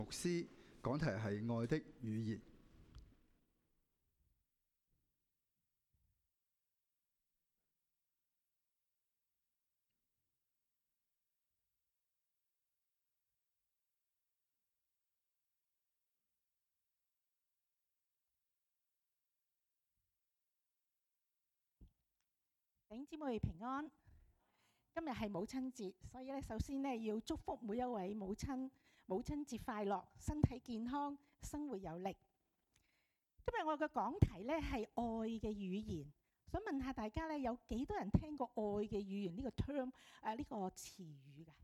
牧師講題係愛的語言。 弟兄姊妹平安，今日係母親節，所以咧首先咧要祝福每一位母親，母親節快樂，身體健康，生活有力。今日我嘅講題咧係愛嘅語言，想問下大家咧有幾多人聽過愛嘅語言呢個 term 呢個詞語㗎？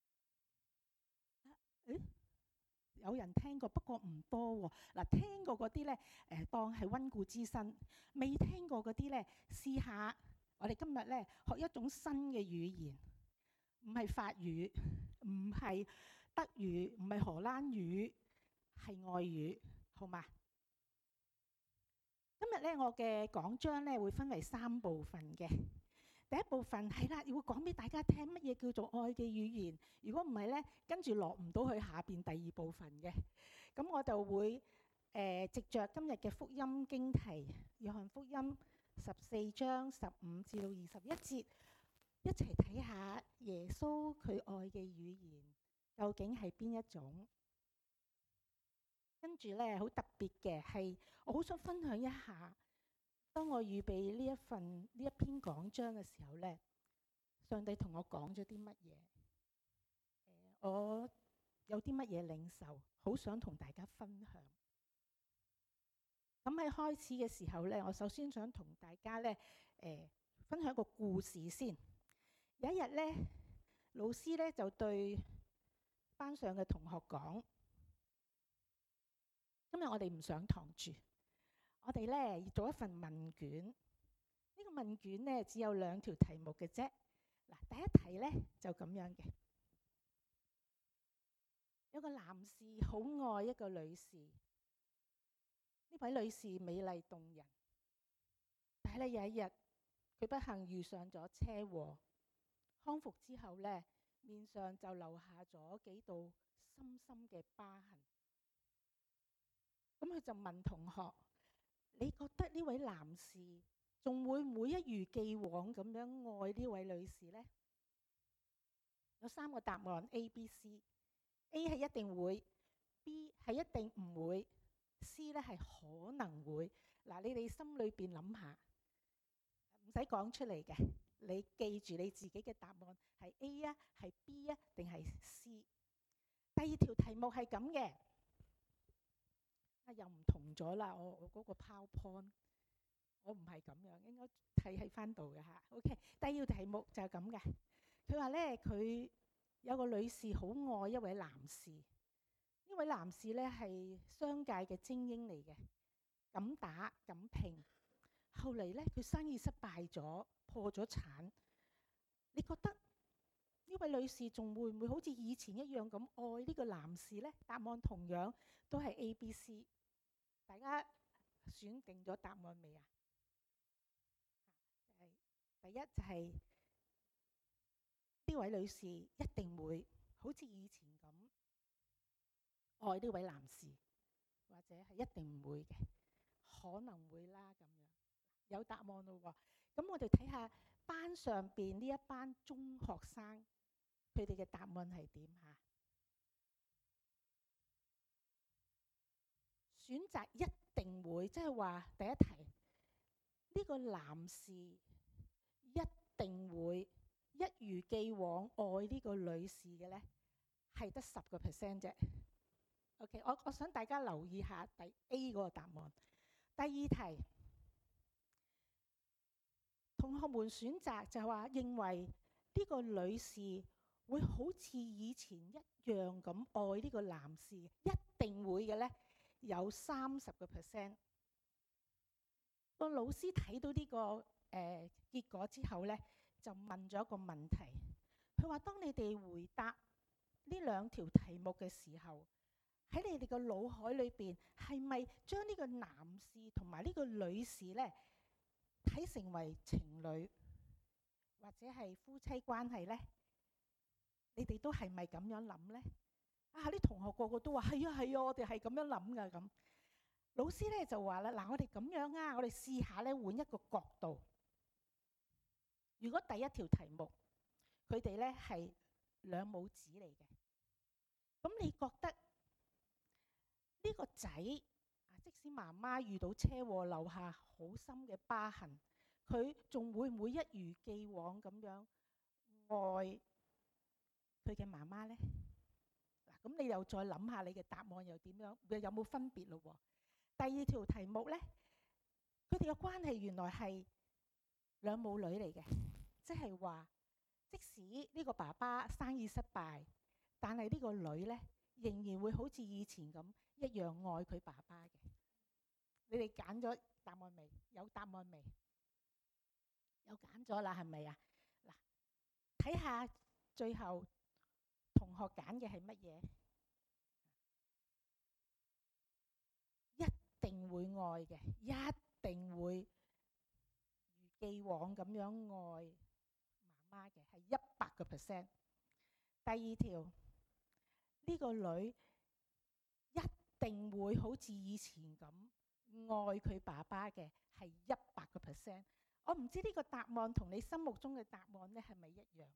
有人聽過，不過唔多喎。嗱，聽過嗰啲咧當係溫故知新，未聽過嗰啲咧試下。我哋今日咧學一種新嘅語言，唔係法語，唔係德語，唔係荷蘭語，係外語，好嗎？今日咧我嘅講章咧會分為3部分嘅。第一部分係啦，要講俾大家聽乜嘢叫做愛嘅語言。如果唔係咧，跟住落唔到去下邊第2部分嘅。咁我就會藉着今日嘅福音經題，約翰福音14章15至到21節，一齊睇下耶穌佢愛嘅語言究竟係邊一種。跟住咧好特別嘅係，我好想分享一下，當我預備呢一篇講章嘅時候咧，上帝同我講咗啲乜嘢？我有啲乜嘢領受，好想同大家分享。咁喺開始嘅時候咧，我首先想同大家咧分享一個故事先。有一日咧，老師咧就對班上嘅同學講：今日我哋唔上堂住，我哋咧要做一份問卷。呢個問卷咧只有2條題目嘅啫。嗱，第一題咧就咁樣嘅，有個男士好愛一個女士。呢位女士美麗動人，但係咧有一日佢不幸遇上咗車禍，康復之後咧面上就留下咗幾道深深嘅疤痕。咁佢就問同學：你覺得呢位男士仲會唔會一如既往咁樣愛呢位女士呢？有3個答案 A、B、C。A 係一定會，B 係一定唔會，C 咧係可能會。嗱，你哋心裏邊諗下，唔使講出嚟嘅，你記住你自己嘅答案係 A 啊，係 B 啊，定係 C？ 第2條題目係咁嘅，又唔同咗啦。我嗰個 PowerPoint， 我唔係咁樣，應該睇喺翻度嘅嚇。OK， 第2條題目就係咁嘅。佢話咧，佢有個女士好愛一位男士。呢位男士咧係商界嘅精英嚟嘅，敢打敢拼。後嚟咧佢生意失敗咗，破咗產。你覺得呢位女士仲會唔會好似以前一樣咁愛呢個男士呢？答案同樣都係 A、B、C。大家選定咗答案未啊？第一就係呢位女士一定會好似以前咁愛呢位男士，或者係一定唔會嘅，可能會啦咁樣。有答案咯喎。咁我哋睇下班上邊呢一班中學生，佢哋嘅答案係點嚇？選擇一定會，即係話第一題，呢個男士一定會一如既往愛呢個女士嘅呢，係得10% 啫。OK， 我想大家留意下第 A 嗰個答案。第2題，同學們選擇就係話認為呢個女士會好似以前一樣咁愛呢個男士，一定會嘅呢，有30%。個老師睇到呢個結果之後呢，就問咗一個問題。佢話：當你哋回答呢2條題目嘅時候，喺你哋個腦海裏邊係咪將呢個男士同埋呢個女士呢睇成為情侶或者係夫妻關係呢？你哋都係咪咁樣諗呢？ 啲同學個個都話係啊係啊，我哋係咁樣諗㗎咁。老師咧就話啦，嗱，我哋咁樣啊，我哋試下咧換一個角度。如果第一條題目佢哋咧係兩母子嚟嘅，咁你覺得呢個仔即使媽媽遇到車禍留下好深嘅疤痕，佢仲會唔會一如既往咁樣愛佢嘅媽媽呢？嗱，咁你又再諗下你嘅答案又點樣？有冇分別咯？第二條題目呢，佢哋嘅關係原來係兩母女嚟嘅，即係話即使呢個爸爸生意失敗，但係呢個女呢，仍然會好似以前咁一樣愛佢爸爸嘅。你哋揀咗答案未？有答案未？有揀咗啦，係咪啊？嗱，睇下最後同學揀嘅係乜嘢？一定會愛嘅，一定會如既往咁樣愛媽媽嘅，係100%。第二條，呢個女一定會好似以前咁愛佢爸爸嘅，係100%。我唔知呢個答案同你心目中嘅答案呢係咪一樣？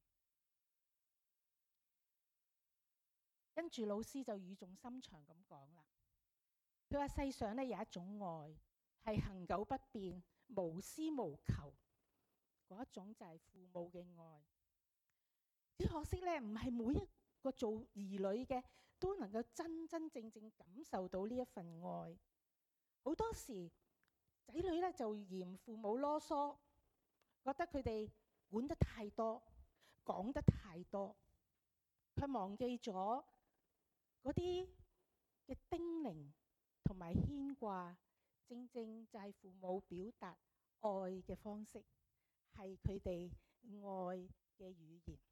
跟住老師就語重心長咁講啦。佢話世上呢有一種愛係恆久不變、無私無求，嗰一種就係父母嘅愛。只可惜呢，唔係每一個做兒女嘅都能夠真真正正感受到呢一份愛。好多時仔女呢就嫌父母囉嗦，覺得佢哋管得太多，講得太多，佢忘記咗嗰啲嘅叮嚀同埋牽掛，正正就係父母表達愛嘅方式，係佢哋愛嘅語言。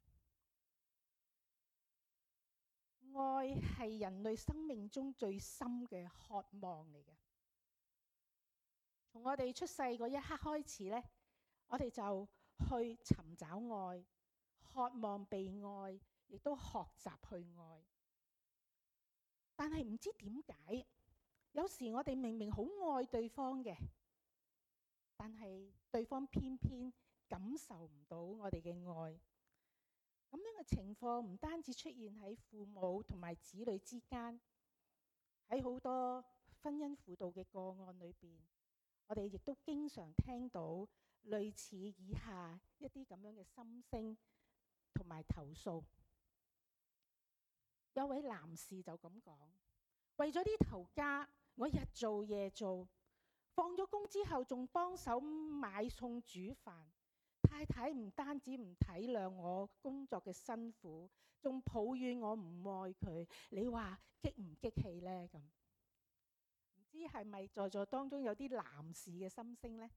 愛係人類生命中最深嘅渴望嚟嘅。從我哋出世嗰一刻開始呢，我哋就去尋找愛，渴望被愛，亦都學習去愛。但係唔知點解，有時我哋明明好愛對方嘅，但係對方偏偏感受唔到我哋嘅愛。咁樣嘅情況唔單止出現喺父母同埋子女之間，喺好多婚姻輔導嘅個案裏邊，我哋亦都經常聽到類似以下一啲咁樣嘅心聲同埋投訴。有位男士就咁講：為咗呢頭家，我日做夜做，放咗工之後仲幫手買餸煮飯。太太唔單止唔體諒我工作嘅辛苦，仲抱怨我唔愛佢。你話激唔激氣呢？咁唔知係咪在座當中有啲男士嘅心聲呢？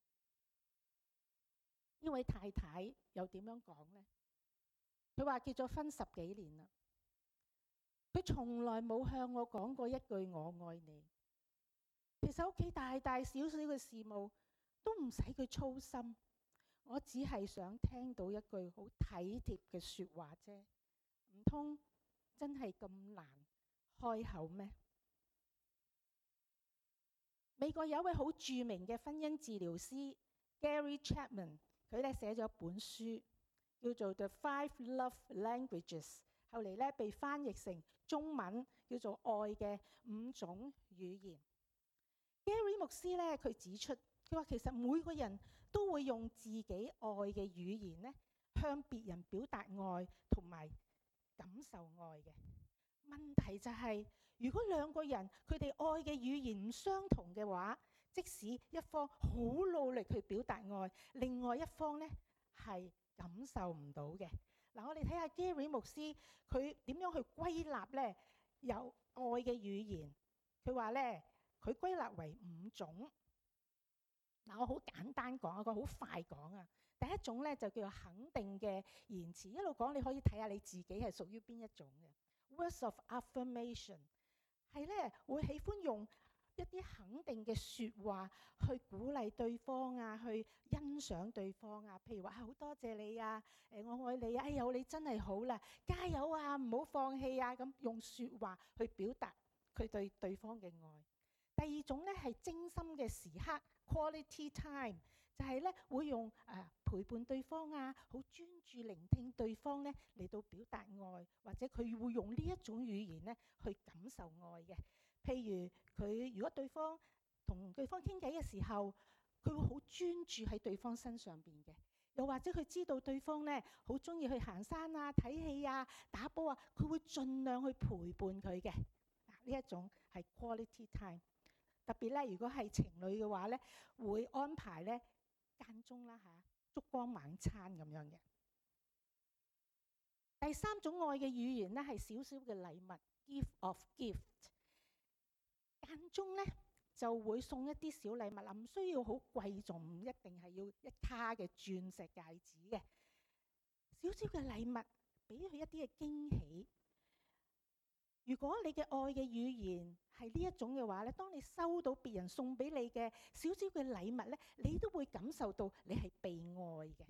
呢位太太又點樣講呢？佢話結咗婚10幾年啦，佢從來冇向我講過一句我愛你。其實屋企大大小小嘅事務都唔使佢操心，我只係想聽到一句好體貼嘅說話啫。唔通真係咁難開口咩？美國有一位好著名嘅婚姻治療師 Gary Chapman， 佢咧寫咗一本書叫做《The 5 Love Languages》，後嚟咧被翻譯成中文叫做《愛嘅5種語言》。Gary 牧師咧佢指出，佢話其實每個人都會用自己愛嘅語言咧向別人表達愛同埋感受愛嘅。問題就係，如果兩個人佢哋愛嘅語言唔相同嘅話，即使一方好努力去表達愛，另外一方咧係感受唔到嘅。嗱，我哋睇下 Gary 牧師佢點樣去歸納咧有愛嘅語言。佢話咧佢歸納為5種。嗱，我好簡單講，我好快講啊。第一種咧就叫做肯定嘅言辭，一路講你可以睇下你自己係屬於邊一種嘅。Words of affirmation 係咧會喜歡用一啲肯定嘅説話去鼓勵對方啊，去欣賞對方啊。譬如話好多謝你啊，我愛你啊，有你真係好啦，加油啊，唔好放棄啊，咁用説話去表達佢對對方嘅愛。第二種咧係精心嘅時刻 （quality time），就係咧會用陪伴對方啊，好專注聆聽對方咧嚟到表達愛，或者佢會用呢一種語言咧去感受愛嘅。譬如佢如果對方同對方傾偈嘅時候，佢會好專注喺對方身上邊嘅。又或者佢知道對方咧好中意去行山啊、睇戲啊、打波啊，佢會盡量去陪伴佢嘅。呢一種係 quality time。特別咧，如果係情侶嘅話咧，會安排咧間中啦燭光晚餐咁樣嘅。第三種愛嘅語言咧係少少嘅禮物 ，gift of gift。間中咧就會送一啲小禮物啦，唔需要好貴重，唔一定係要一卡嘅鑽石戒指嘅，少少嘅禮物俾佢一啲嘅驚喜。如果你嘅愛嘅語言係呢一種嘅話咧，當你收到別人送俾你嘅少少嘅禮物咧，你都會感受到你係被愛嘅。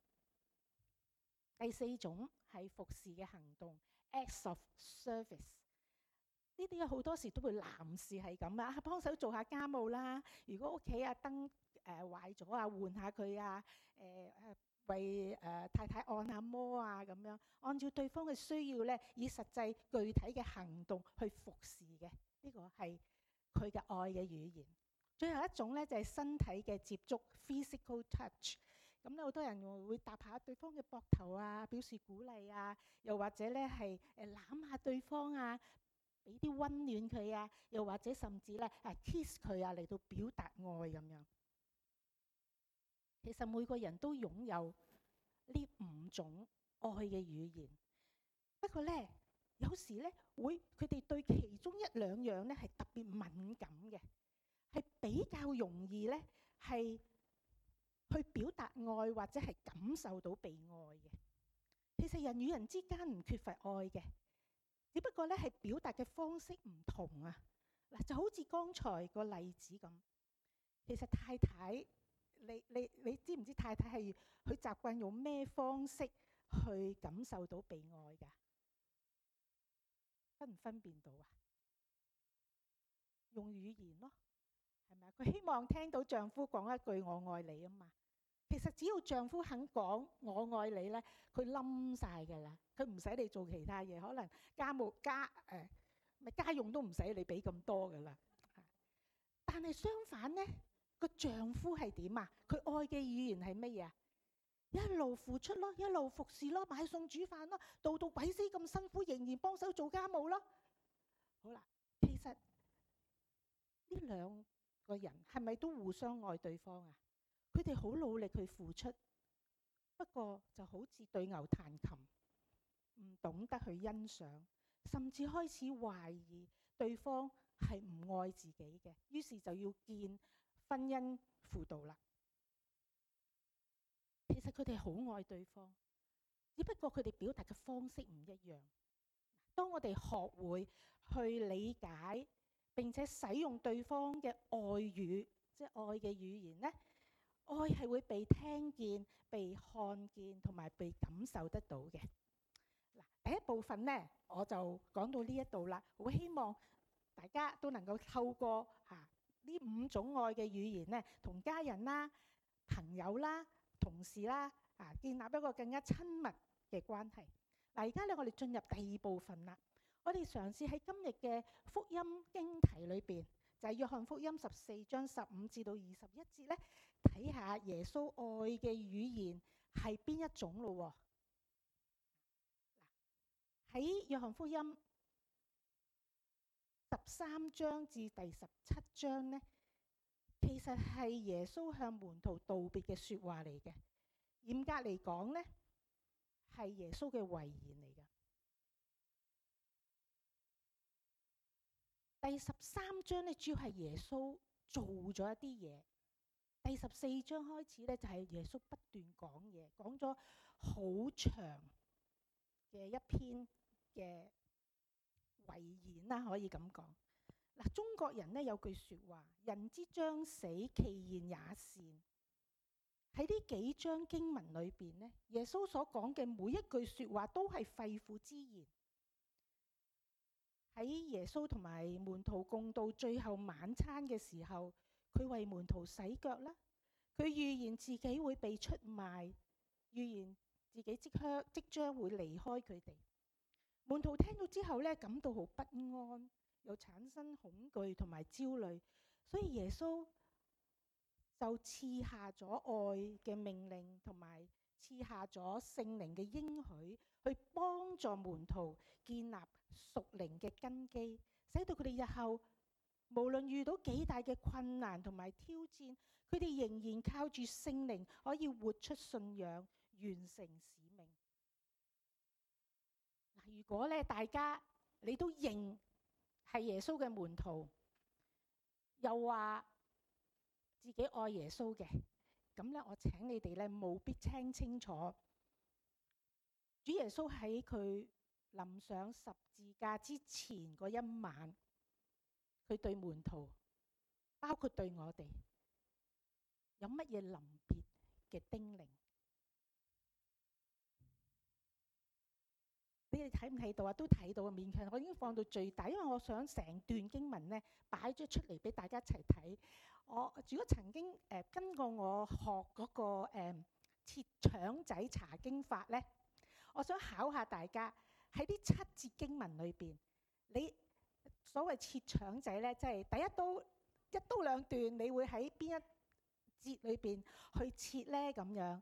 第四種係服侍嘅行動 ，acts of service。呢啲好多時都會男士係咁啊，幫手做下家務啦。如果屋企燈壞咗啊，換下佢啊，為太太按下摩啊咁樣，按照對方嘅需要咧，以實際具體嘅行動去服侍嘅，呢個係佢嘅愛嘅語言。最後一種咧就係身體嘅接觸 （physical touch）。咁咧好多人會搭下對方嘅膊頭啊，表示鼓勵啊，又或者咧係攬下對方啊，俾啲溫暖佢啊，又或者甚至咧kiss 佢啊，嚟到表達愛咁樣。其實每個人都擁有呢5種愛嘅語言，不過咧有時咧佢哋對其中1、2樣咧係特別敏感嘅，係比較容易咧係去表達愛或者係感受到被愛嘅。其實人與人之間唔缺乏愛嘅，只不過咧係表達嘅方式唔同啊。嗱，就好似剛才個例子咁，其實太太。你知唔知太太係佢習慣用咩方式去感受到被愛㗎？分唔分辨到啊？用語言咯，係咪啊？佢希望聽到丈夫講一句我愛你啊嘛。其實只要丈夫肯講我愛你咧，佢冧晒㗎啦。佢唔使你做其他嘢，可能家用都唔使你俾咁多㗎啦。但係相反咧，個丈夫係點啊？佢愛嘅語言係乜嘢啊？一路付出咯，一路服侍咯，買餸煮飯咯，到鬼死咁辛苦，仍然幫手做家務咯。好啦，其實呢2個人係咪都互相愛對方啊？佢哋好努力去付出，不過就好似對牛彈琴，唔懂得去欣賞，甚至開始懷疑對方係唔愛自己嘅，於是就要見婚姻輔導啦。其實佢哋好愛對方，只不過佢哋表達嘅方式唔一樣。當我哋學會去理解並且使用對方嘅愛語，即係愛嘅語言呢，愛係會被聽見、被看見同埋被感受得到嘅。嗱，第一部分呢，我就講到呢一度啦。好希望大家都能夠透過呢5種愛嘅語言呢，同家人啦、朋友啦、同事啦建立一個更加親密嘅關係。嗱，而家咧我哋進入第2部分啦。我哋嘗試喺今日嘅福音經題裏邊，就係約翰福音14章15至到21節咧，睇下耶穌愛嘅語言係邊一種咯。喺約翰福音13章至第17章呢，其實係耶穌向門徒道別嘅說話嚟嘅。嚴格嚟講呢，係耶穌嘅遺言嚟嘅。第13章呢，主要係耶穌做咗一啲嘢。第14章開始呢，就係耶穌不斷講嘢，講咗好長嘅一篇嘅遺言啦，可以咁講。 嗱，中國人咧有句説話：人之將死，其言也善。喺呢幾章經文裏邊咧，耶穌所講嘅每一句説話都係肺腑之言。喺耶穌同埋門徒共度最後晚餐嘅時候，佢為門徒洗腳啦。佢預言自己會被出賣，預言自己即將會離開佢哋。門徒聽到之後咧，感到好不安，又產生恐懼同埋焦慮，所以耶穌就賜下咗愛嘅命令，同埋賜下咗聖靈嘅應許，去幫助門徒建立屬靈嘅根基，使到佢哋日後無論遇到幾大嘅困難同埋挑戰，佢哋仍然靠住聖靈可以活出信仰，完成使命。如果咧大家你都認係耶穌嘅門徒，又話自己愛耶穌嘅，咁咧我請你哋咧務必聽清楚，主耶穌喺佢臨上十字架之前嗰一晚，佢對門徒，包括對我哋，有乜嘢臨別嘅叮嚀？你哋睇唔睇到啊？都睇到啊！勉強我已經放到最大，因為我想成段經文咧擺咗出嚟俾大家一齊睇。我如果曾經跟過我學嗰個切腸仔查經法咧，我想考下大家喺呢7節經文裏邊，你所謂切腸仔咧，即係第一刀一刀兩斷，你會喺邊一節裏邊去切咧？咁樣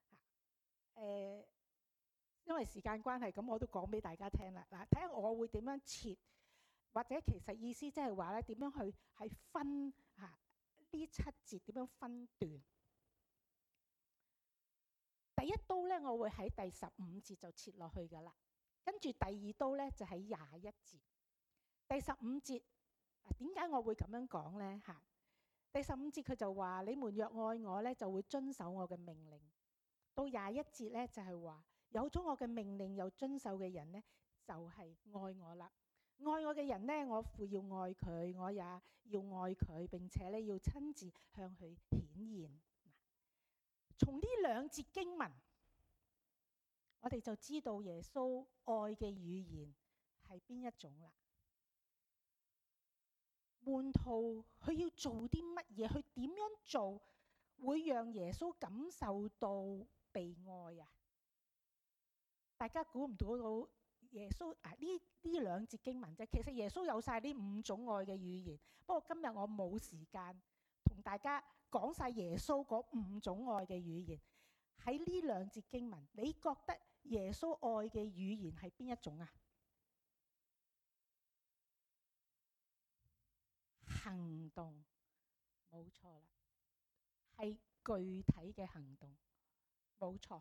因為時間關係，咁我都講俾大家聽啦。嗱，睇下我會點樣切，或者其實意思即係話咧，點樣去係分呢7節點樣分段。第一刀咧，我會喺第15節就切落去噶啦。跟住第二刀咧就喺21節。第15節點解我會咁樣講咧？第15節佢就話：你們若愛我咧，就會遵守我嘅命令。到21節咧就係話，有咗我嘅命令又遵守嘅人呢，就係愛我啦。愛我嘅人呢，我父要愛佢，我也要愛佢，並且咧要親自向佢顯現。從呢2節經文，我哋就知道耶穌愛嘅語言係邊一種啦。門徒佢要做啲乜嘢？佢點樣做會讓耶穌感受到被愛啊？大家估唔估到耶穌呢2節經文啫？其實耶穌有晒呢5種愛嘅語言，不過今日我冇時間同大家講晒耶穌嗰5種愛嘅語言。喺呢2節經文，你覺得耶穌愛嘅語言係邊一種啊？行動，冇錯啦，係具體嘅行動，冇錯。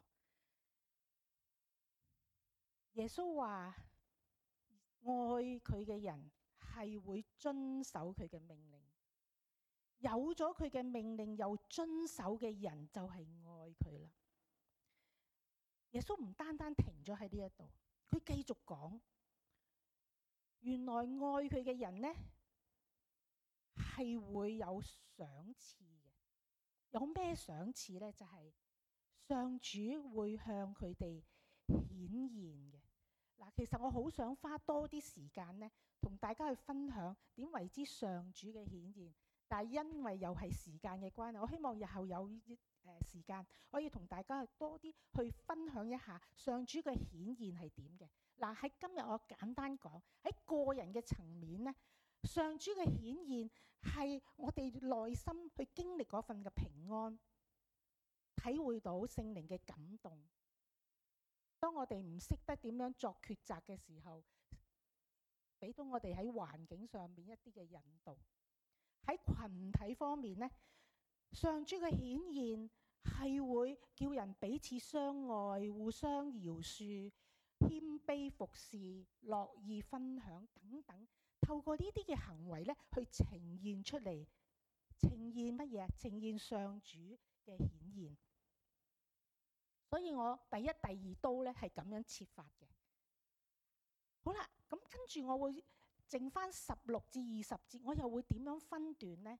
耶穌話愛佢嘅人係會遵守佢嘅命令，有咗佢嘅命令又遵守嘅人就係愛佢啦。耶穌唔單單停咗喺呢一度，佢繼續講，原來愛佢嘅人呢係會有賞賜嘅。有咩賞賜呢？就係上主會向佢哋顯現嘅。嗱，其實我好想花多啲時間呢，同大家去分享點為之上主嘅顯現。但係因為又係時間嘅關係，我希望日後有時間可以同大家多啲去分享一下上主嘅顯現係點嘅。嗱，喺今日我簡單講，喺個人嘅層面呢，上主嘅顯現係我哋內心去經歷嗰份嘅平安，體會到聖靈嘅感動。當我哋唔識得點樣作抉擇嘅時候，俾到我哋喺環境上面一啲嘅引導。喺群體方面呢，上主嘅顯現係會叫人彼此相愛、互相饒恕、謙卑服侍、樂意分享等等。透過呢啲嘅行為咧，去呈現出嚟，呈現乜嘢？呈現上主嘅顯現。所以我第一、第二刀咧係咁樣切法嘅。好啦，咁跟住我會剩翻16至20節，我又會點樣分段呢？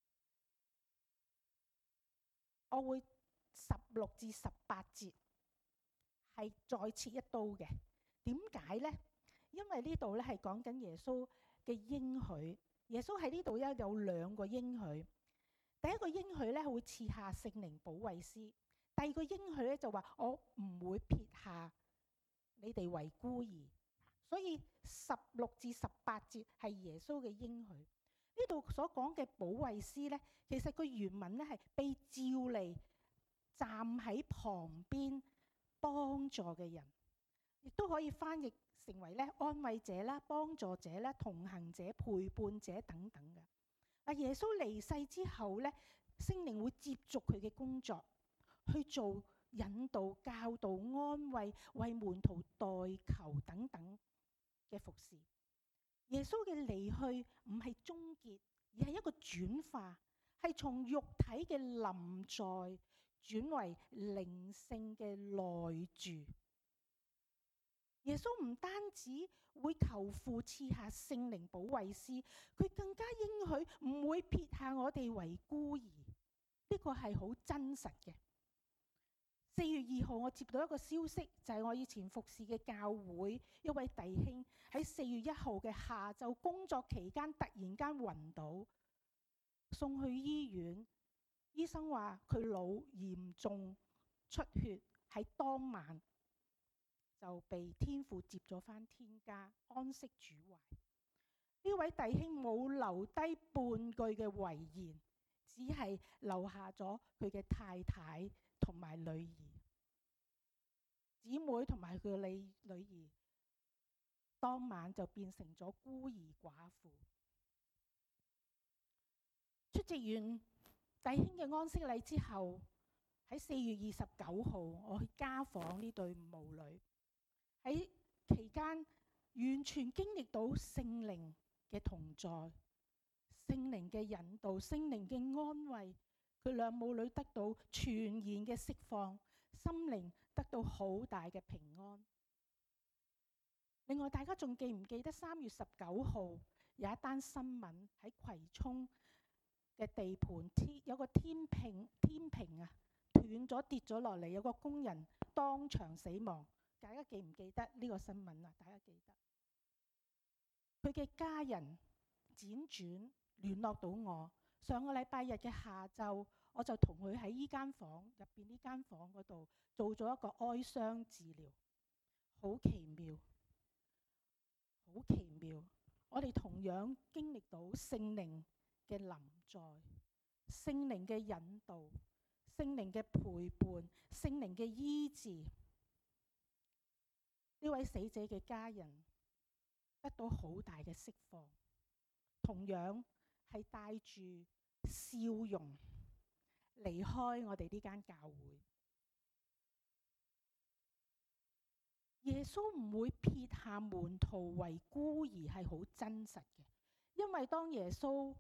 我會16至18節係再切一刀嘅。點解呢？因為呢度咧係講緊耶穌嘅應許。耶穌喺呢度有2個應許。第一個應許咧會賜下聖靈保惠師。第二個應許咧就話我唔會撇下你哋為孤兒。所以16至18節係耶穌嘅應許。呢度所講嘅保惠師咧，其實個原文咧係被召嚟站喺旁邊幫助嘅人，亦都可以翻譯成為咧安慰者啦、幫助者啦、同行者、陪伴者等等嘅。耶穌離世之後咧，聖靈會接續佢嘅工作，去做引導、教導、安慰、為門徒代求等等嘅服侍。耶穌嘅離去唔係終結，而係一個轉化，係從肉體嘅臨在轉為靈性嘅內住。耶穌唔單止會求父賜下聖靈保惠師，佢更加應許唔會撇下我哋為孤兒。呢個係好真實嘅。4月2號我接到一個消息，就係我以前服侍嘅教會一位弟兄喺4月1號嘅下晝工作期間突然間暈倒，送去醫院。醫生話佢腦嚴重出血，喺當晚就被天父接咗返天家，安息主懷。呢位弟兄冇留低半句嘅遺言，只係留下咗佢嘅太太同埋女兒、姊妹同埋佢嘅女兒，當晚就變成咗孤兒寡婦。出席完弟兄嘅安息禮之後，喺4月29號，我去家訪呢對母女。喺期間完全經歷到聖靈嘅同在、聖靈嘅引導、聖靈嘅安慰，佢兩母女得到全然嘅釋放，心靈得到好大嘅平安。另外，大家仲記唔記得3月19號有一單新聞喺葵涌嘅地盤有個天平啊斷咗跌咗落嚟，有個工人當場死亡。大家記唔記得呢個新聞啊？大家記得佢嘅家人輾轉聯絡到我。上個禮拜日嘅下晝，我就同佢喺呢間房入邊呢間房嗰度做咗一個哀傷治療。好奇妙，好奇妙！我哋同樣經歷到聖靈嘅臨在、聖靈嘅引導、聖靈嘅陪伴、聖靈嘅醫治。呢位死者嘅家人得到好大嘅釋放，同樣係帶住笑容離開我哋呢間教會。耶穌唔會撇下門徒為孤兒，係好真實嘅。因為當耶穌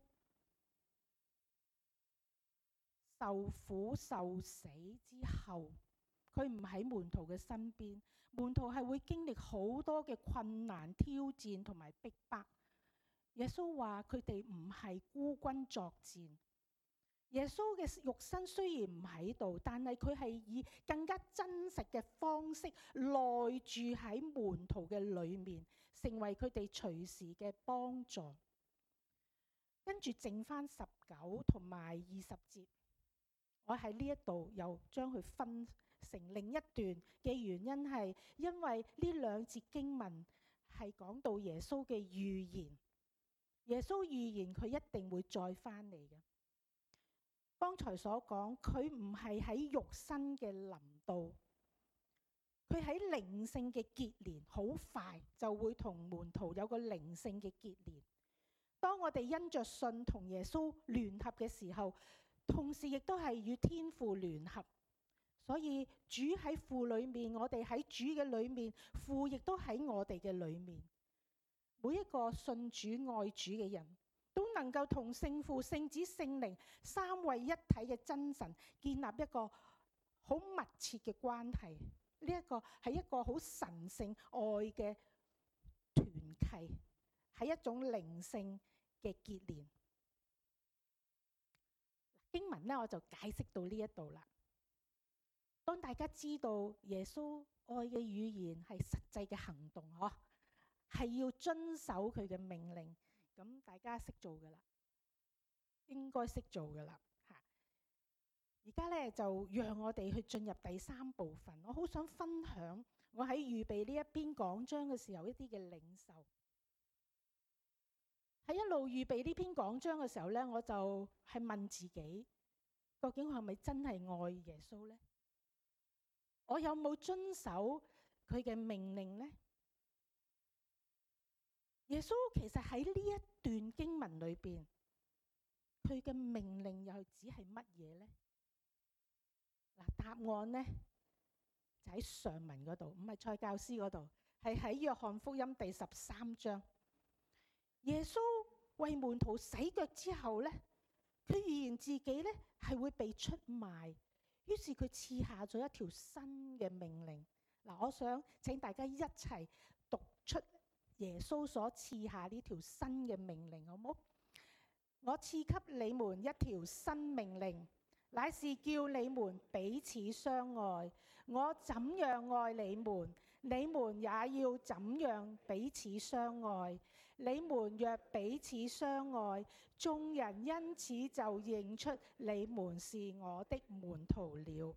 受苦受死之後，佢唔喺門徒嘅身邊，門徒係會經歷好多嘅困難、挑戰同埋逼迫。耶穌話佢哋唔係孤軍作戰。耶穌嘅肉身雖然唔喺度，但係佢係以更加真實嘅方式內住喺門徒嘅裏面，成為佢哋隨時嘅幫助。跟住剩翻19同埋20節，我喺呢一度又將佢分成另一段嘅原因係，因為呢2節經文係講到耶穌嘅預言。耶穌預言佢一定會再翻嚟嘅。剛才所講，佢唔係喺肉身嘅臨到，佢喺靈性嘅結連，好快就會同門徒有個靈性嘅結連。當我哋因着信同耶穌聯合嘅時候，同時亦都係與天父聯合。所以主喺父裏面，我哋喺主嘅裏面，父亦都喺我哋嘅裏面。每一個信主愛主嘅人都能夠同聖父、聖子、聖靈三位一體嘅真神建立一個好密切嘅關係。呢一個係一個好神聖愛嘅團契， 係一種靈性嘅結連。經文咧，我就解釋到呢一度啦。當大家知道耶穌愛嘅語言係實際嘅行動，係要遵守佢嘅命令，咁大家識做噶啦，應該識做噶啦嚇。而家咧就讓我哋去進入第三部分。我好想分享我喺預備呢一篇講章嘅時候一啲嘅領受。喺一路預備呢篇講章嘅時候咧，我就係問自己，究竟我係咪真係愛耶穌呢？我有冇遵守佢嘅命令呢？耶穌其實喺呢一段經文裏邊，佢嘅命令又只係乜嘢呢？嗱，答案呢就喺上文嗰度，唔係蔡教師嗰度，係喺約翰福音第13章。耶穌為門徒洗腳之後呢，佢預言自己呢係會被出賣。於是佢賜下咗一條新嘅命令。嗱，我想請大家一齊讀出耶穌所賜下呢條新嘅命令，好冇？我賜給你們一條新命令，乃是叫你們彼此相愛。我怎樣愛你們，你們也要怎樣彼此相愛。你們若彼此相愛，眾人因此就認出你們是我的門徒了。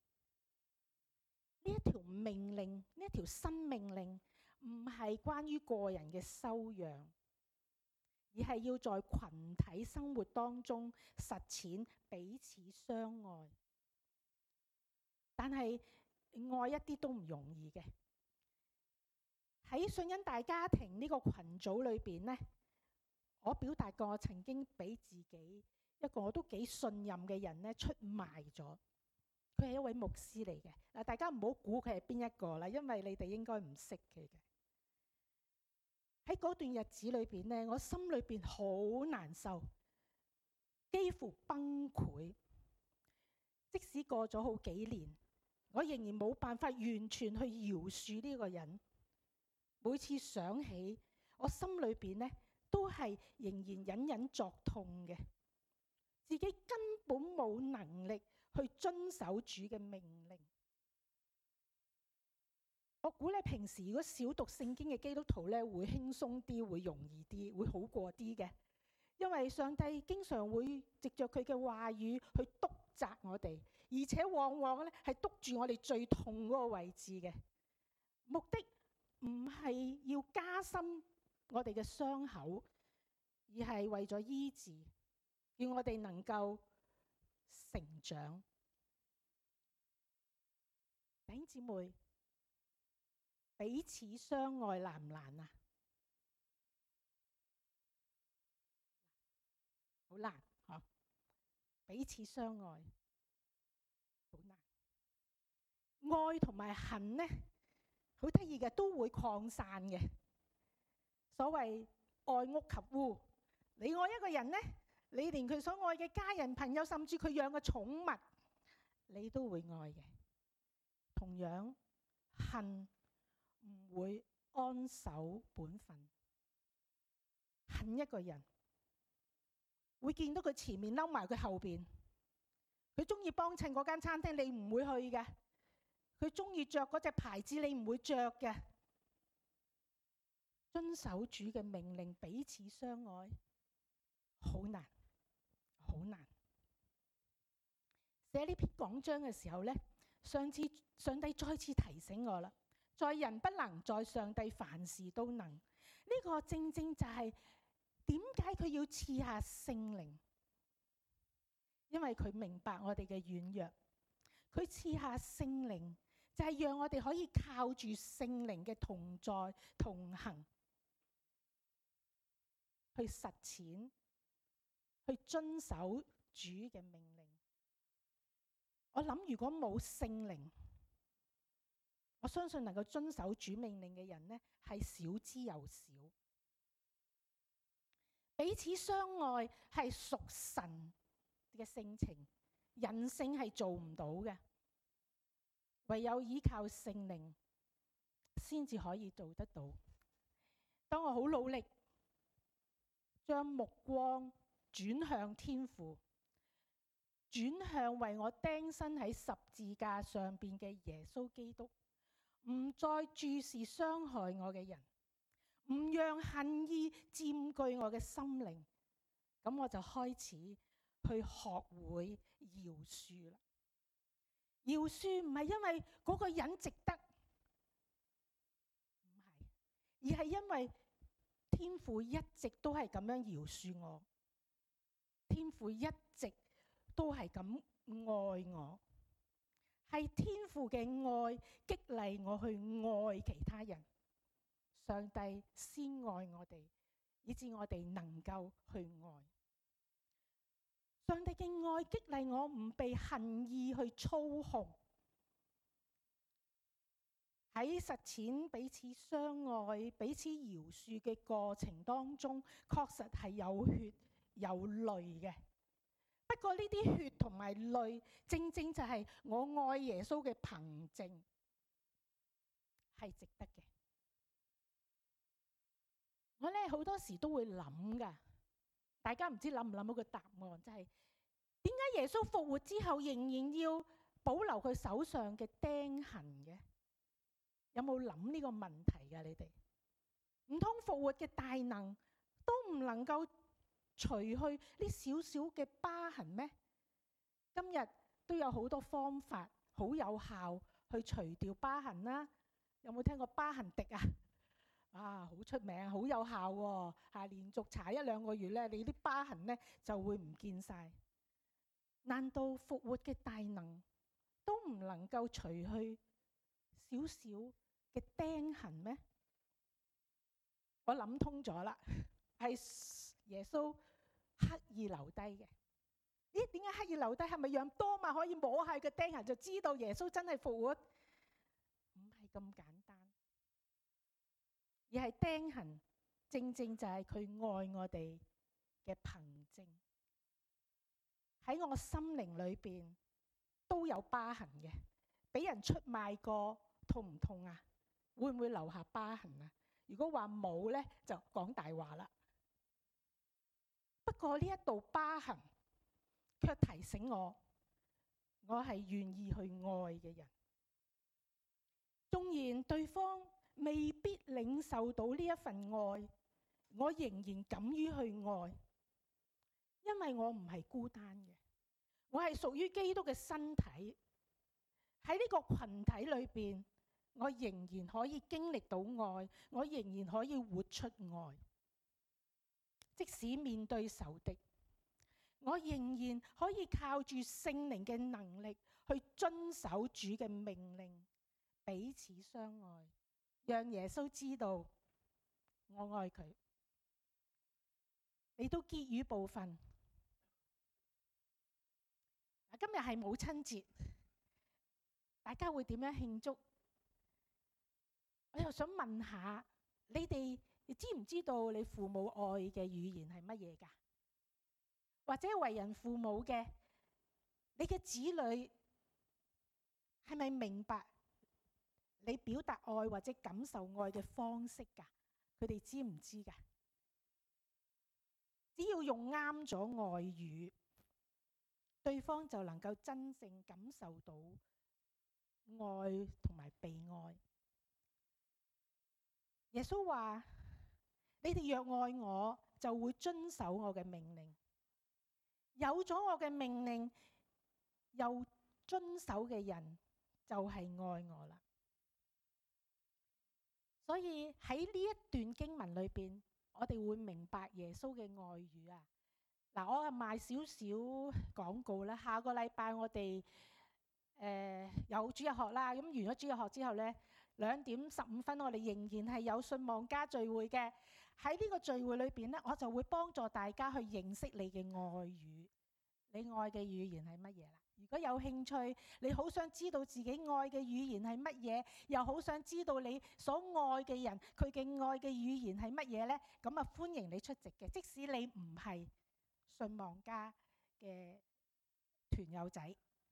呢一條命令，呢一條新命令，唔係關於個人嘅修養，而係要在群體生活當中實踐彼此相愛。但係愛一啲都唔容易嘅。喺信恩大家庭呢個群組裏邊呢，我表達過我曾經俾自己一個我都幾信任嘅人呢出賣咗。佢係一位牧師嚟嘅。嗱，大家唔好估佢係邊一個啦，因為你哋應該唔識佢嘅。喺嗰段日子裏邊呢，我心裏邊好難受，幾乎崩潰。即使過咗好幾年，我仍然冇辦法完全去饒恕呢個人。每次想起，我心裏邊呢都係仍然隱隱作痛嘅，自己根本冇能力去遵守主嘅命令。我估咧，平時如果少讀聖經嘅基督徒咧，會輕鬆啲，會容易啲，會好過啲嘅。因為上帝經常會藉着佢嘅話語去督責我哋，而且往往咧係督住我哋最痛嗰個位置嘅。目的唔係要加深我哋嘅傷口，而係為咗醫治，叫我哋能夠成長。弟兄姊妹，彼此相愛難唔難啊？好難，彼此相愛好難。愛同埋恨呢，好得意嘅，都會擴散嘅。所謂愛屋及烏，你愛一個人呢，你連佢所愛嘅家人、朋友，甚至佢養嘅寵物，你都會愛嘅。同樣，恨唔會安守本分，恨一個人會見到佢前面嬲埋佢後邊，佢中意幫襯嗰間餐廳，你唔會去嘅。佢中意着嗰隻牌子，你唔會着嘅。遵守主嘅命令，彼此相愛，好難，好難。寫呢篇講章嘅時候呢，上帝再次提醒我啦，在人不能，在上帝凡事都能。呢個正正就係點解佢要賜下聖靈，因為佢明白我哋嘅軟弱，佢賜下聖靈。就係讓我哋可以靠住聖靈嘅同在同行，去實踐，去遵守主嘅命令。我諗如果冇聖靈，我相信能夠遵守主命令嘅人呢，係少之又少。彼此相愛係屬神嘅性情，人性係做唔到嘅。唯有依靠聖靈先至可以做得到。當我好努力將目光轉向天父，轉向為我釘身喺十字架上邊嘅耶穌基督，唔再注視傷害我嘅人，唔讓恨意佔據我嘅心靈，咁我就開始去學會饒恕啦。饒恕唔係因為嗰個人值得，唔係，而係因為天父一直都係咁樣饒恕我，天父一直都係咁愛我，係天父嘅愛激勵我去愛其他人。上帝先愛我哋，以致我哋能夠去愛。上帝嘅愛激勵我唔被恨意去操控，喺實踐彼此相愛、彼此饒恕嘅過程當中，確實係有血有淚嘅。不過呢啲血同埋淚，正正就係我愛耶穌嘅憑證，係值得嘅。我咧好多時都會諗噶，大家唔知諗唔諗到個答案，就係點解耶穌復活之後仍然要保留佢手上嘅釘痕嘅？有冇諗呢個問題噶？你哋唔通復活嘅大能都唔能夠除去呢少少嘅疤痕咩？今日都有好多方法好有效去除掉疤痕啦。有冇聽過疤痕滴啊？啊，好出名，好有效喎！連續搽1-2個月咧，你啲疤痕咧就會唔見晒。難道復活嘅大能都唔能夠除去少少嘅釘痕咩？我諗通咗啦，係耶穌刻意留低嘅。咦？點解刻意留低？係咪讓多馬可以摸下個釘痕就知道耶穌真係復活？唔係咁簡單。而係釘痕，正正就係佢愛我哋嘅憑證。喺我心靈裏邊都有疤痕嘅，俾人出賣過，痛唔痛啊？會唔會留下疤痕啊？如果話冇呢，就講大話啦。不過呢一道疤痕，卻提醒我係願意去愛嘅人。縱然對方未必領受到呢一份愛，我仍然敢於去愛，因為我唔係孤單嘅，我係屬於基督嘅身體。喺呢個群體裏邊，我仍然可以經歷到愛，我仍然可以活出愛。即使面對仇敵，我仍然可以靠住聖靈嘅能力去遵守主嘅命令，彼此相愛，讓耶穌知道我愛佢。嚟到結語部分，今日係母親節，大家會點樣慶祝？我又想問下你哋，你知唔知道你父母愛嘅語言係乜嘢㗎？或者為人父母嘅，你嘅子女係咪明白你表達愛或者感受愛嘅方式㗎？佢哋知唔知㗎？只要用啱咗愛語，對方就能夠真正感受到愛同埋被愛。耶穌話：你哋若愛我，就會遵守我嘅命令。有咗我嘅命令，又遵守嘅人，就係愛我啦。所以喺呢一段經文裏邊，我哋會明白耶穌嘅愛語啊。嗱，我係賣少少廣告啦。下個禮拜我哋有主日學啦。咁完咗主日學之後呢，2:15我哋仍然係有信望家聚會嘅。喺呢個聚會裏邊呢，我就會幫助大家去認識你嘅愛語。你愛嘅語言係乜嘢啦？如果有興趣，你好想知道自己愛嘅語言係乜嘢，又好想知道你所愛嘅人佢嘅愛嘅語言係乜嘢呢？咁啊，歡迎你出席嘅。即使你唔係信望家嘅團友仔，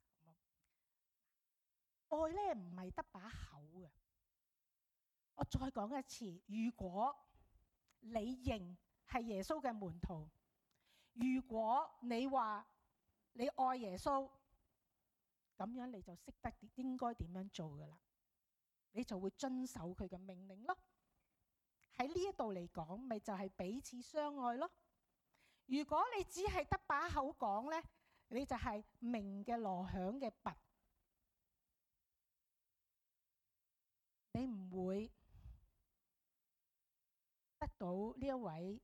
愛呢唔係得把口嘅。我再講一次，如果你認係耶穌嘅門徒。如果你話你愛耶穌，咁樣你就識得應該點樣做噶啦，你就會遵守佢嘅命令咯。喺呢一度嚟講，咪就係彼此相愛咯。如果你只係得把口講呢，你就係鳴嘅鑼響嘅鈸，你唔會得到呢一位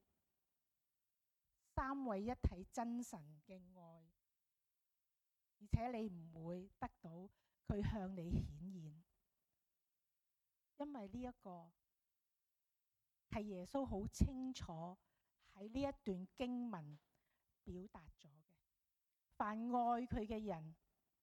三位一體真神嘅愛，而且你唔會得到佢向你顯現，因為呢一個係耶穌好清楚喺呢一段經文表達咗嘅。凡愛佢嘅人，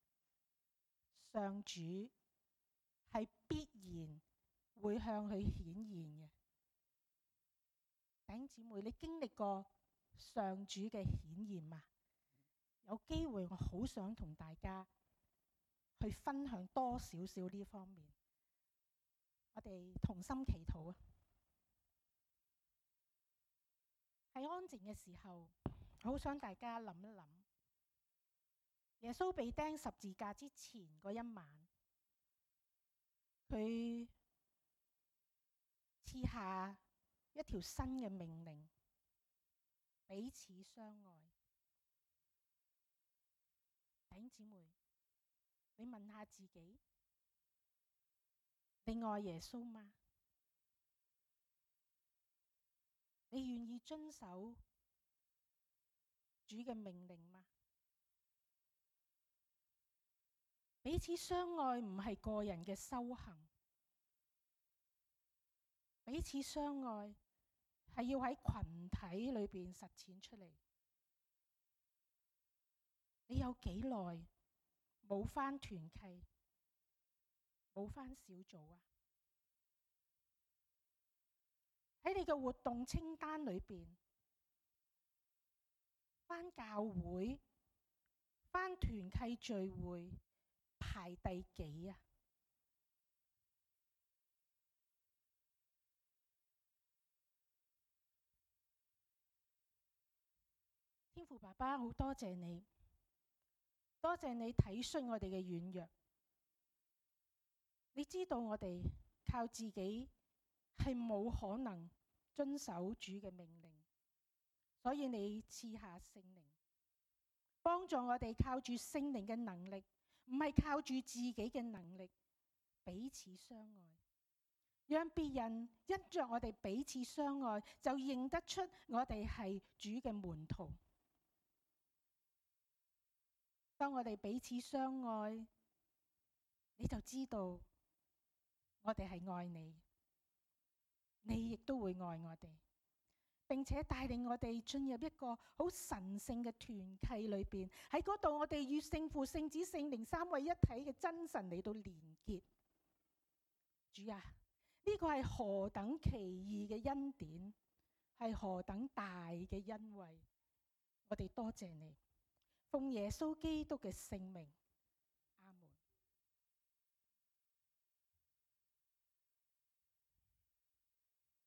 上主係必然會向佢顯現嘅。弟兄姊妹，你經歷過上主嘅顯現嗎？有機會我好想同大家去分享多少少呢方面。我哋同心祈禱啊！喺安靜嘅時候，好想大家諗一諗，耶穌被釘十字架之前嗰一晚，佢賜下一條新嘅命令，彼此相愛。弟兄姊妹，你問下自己，你愛耶穌嗎？你願意遵守主嘅命令嗎？彼此相愛唔係個人嘅修行，彼此相愛係要喺群體裏邊實踐出嚟。你有幾耐冇返團契，冇返小組啊？喺你嘅活動清單裏邊，返教會、返團契聚會排第幾啊？天父爸爸，好多謝你，多謝你體恤我哋嘅軟弱。你知道我哋靠自己係冇可能遵守主嘅命令，所以你賜下聖靈，幫助我哋靠住聖靈嘅能力，唔係靠住自己嘅能力，彼此相愛，讓別人因着我哋彼此相愛，就認得出我哋係主嘅門徒。當我哋彼此相愛，你就知道我哋係愛你，你亦都會愛我哋，並且帶領我哋進入一個好神聖嘅團契裏邊。喺嗰度，我哋與聖父、聖子、聖靈三位一體嘅真神嚟到連結。主啊，呢個係何等奇異嘅恩典，係何等大嘅恩惠，我哋多謝你。奉耶穌基督嘅聖名。